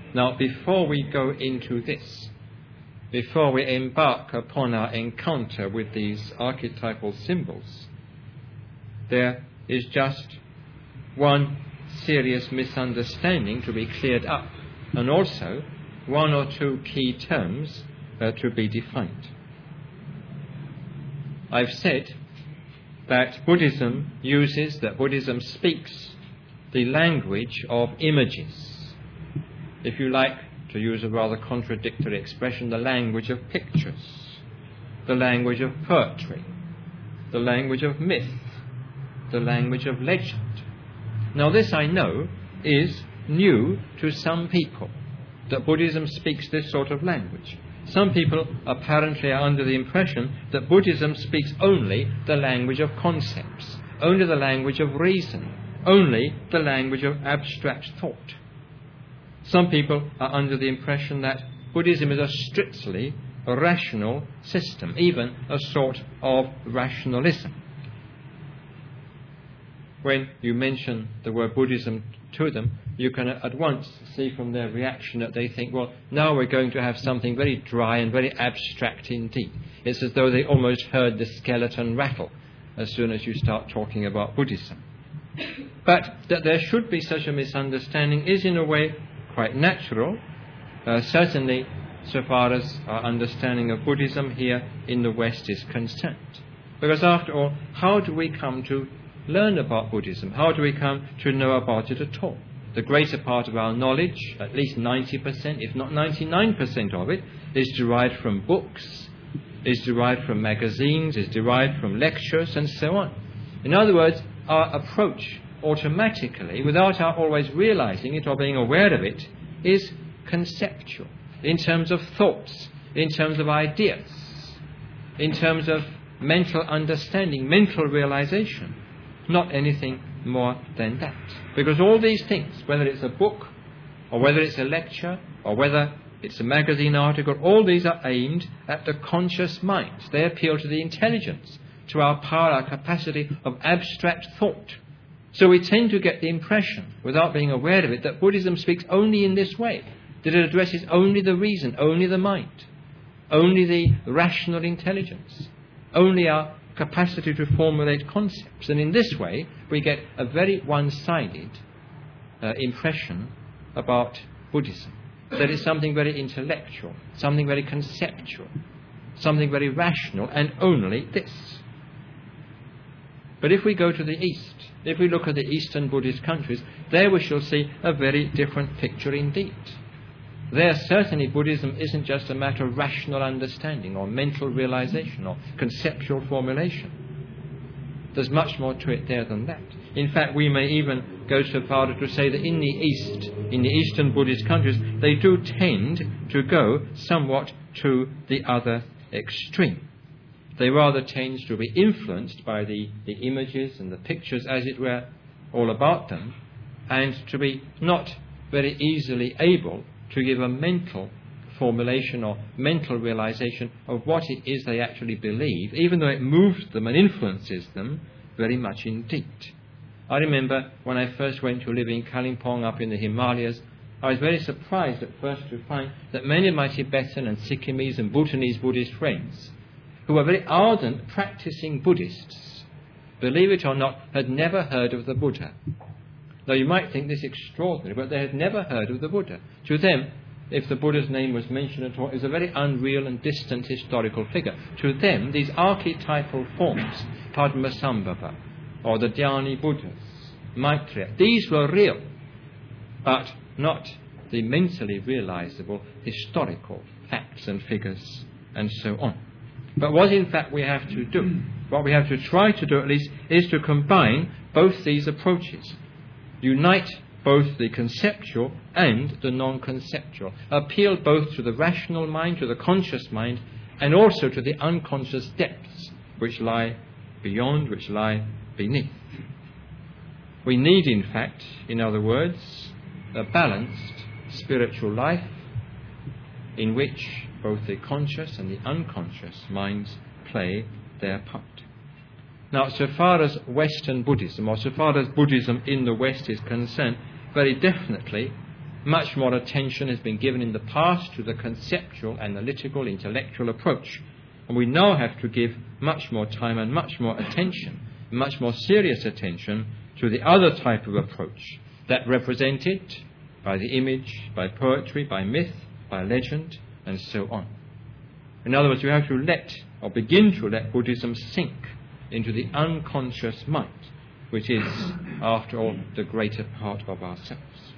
Now, before we go into this, before we embark upon our encounter with these archetypal symbols, there is just one serious misunderstanding to be cleared up, and also one or two key terms to be defined. I've said that Buddhism speaks the language of images. If you like to use a rather contradictory expression, the language of pictures, the language of poetry, the language of myth, the language of legend. Now this, I know, is new to some people, that Buddhism speaks this sort of language. Some people apparently are under the impression that Buddhism speaks only the language of concepts, only the language of reason, only the language of abstract thought. Some people are under the impression that Buddhism is a strictly rational system, even a sort of rationalism. When you mention the word Buddhism to them, you can at once see from their reaction that they think, well, now we're going to have something very dry and very abstract indeed. It's as though they almost heard the skeleton rattle as soon as you start talking about Buddhism. But that there should be such a misunderstanding is in a way quite natural, certainly so far as our understanding of Buddhism here in the West is concerned. Because after all, how do we come to learn about Buddhism? How do we come to know about it at all? The greater part of our knowledge, at least 90%, if not 99% of it, is derived from books, is derived from magazines, is derived from lectures, and so on. In other words, our approach automatically, without our always realizing it or being aware of it, is conceptual, in terms of thoughts, in terms of ideas, in terms of mental understanding, mental realization. Not anything more than that. Because all these things, whether it's a book, or whether it's a lecture, or whether it's a magazine article, all these are aimed at the conscious mind. They appeal to the intelligence, to our power, our capacity of abstract thought. So we tend to get the impression, without being aware of it, that Buddhism speaks only in this way, that it addresses only the reason, only the mind, only the rational intelligence, only our capacity to formulate concepts. And in this way, we get a very one-sided impression about Buddhism. That it's something very intellectual, something very conceptual, something very rational, and only this. But if we go to the East, if we look at the Eastern Buddhist countries, there we shall see a very different picture indeed. There certainly Buddhism isn't just a matter of rational understanding or mental realization or conceptual formulation. There's much more to it there than that. In fact, we may even go so far as to say that in the East, in the Eastern Buddhist countries, they do tend to go somewhat to the other extreme. They rather tend to be influenced by the images and the pictures, as it were, all about them, and to be not very easily able to give a mental formulation or mental realization of what it is they actually believe, even though it moves them and influences them very much indeed. I remember when I first went to live in Kalimpong up in the Himalayas, I was very surprised at first to find that many of my Tibetan and Sikkimese and Bhutanese Buddhist friends, who were very ardent practicing Buddhists, believe it or not, had never heard of the Buddha. Now you might think this extraordinary, but they had never heard of the Buddha. To them, if the Buddha's name was mentioned at all, it was a very unreal and distant historical figure. To them, these archetypal forms, Padmasambhava, or the Dhyani Buddhas, Maitreya, these were real, but not the mentally realizable historical facts and figures and so on. But what in fact we have to do, what we have to try to do at least, is to combine both these approaches. Unite both the conceptual and the non-conceptual. Appeal both to the rational mind, to the conscious mind, and also to the unconscious depths which lie beyond, which lie beneath. We need, in fact, in other words, a balanced spiritual life in which both the conscious and the unconscious minds play their part. Now, so far as Western Buddhism, or so far as Buddhism in the West is concerned, very definitely much more attention has been given in the past to the conceptual, analytical, intellectual approach. And we now have to give much more time and much more attention, much more serious attention to the other type of approach, that represented by the image, by poetry, by myth, by legend, and so on. In other words, we have to let, or begin to let, Buddhism sink into the unconscious mind, which is, after all, the greater part of ourselves.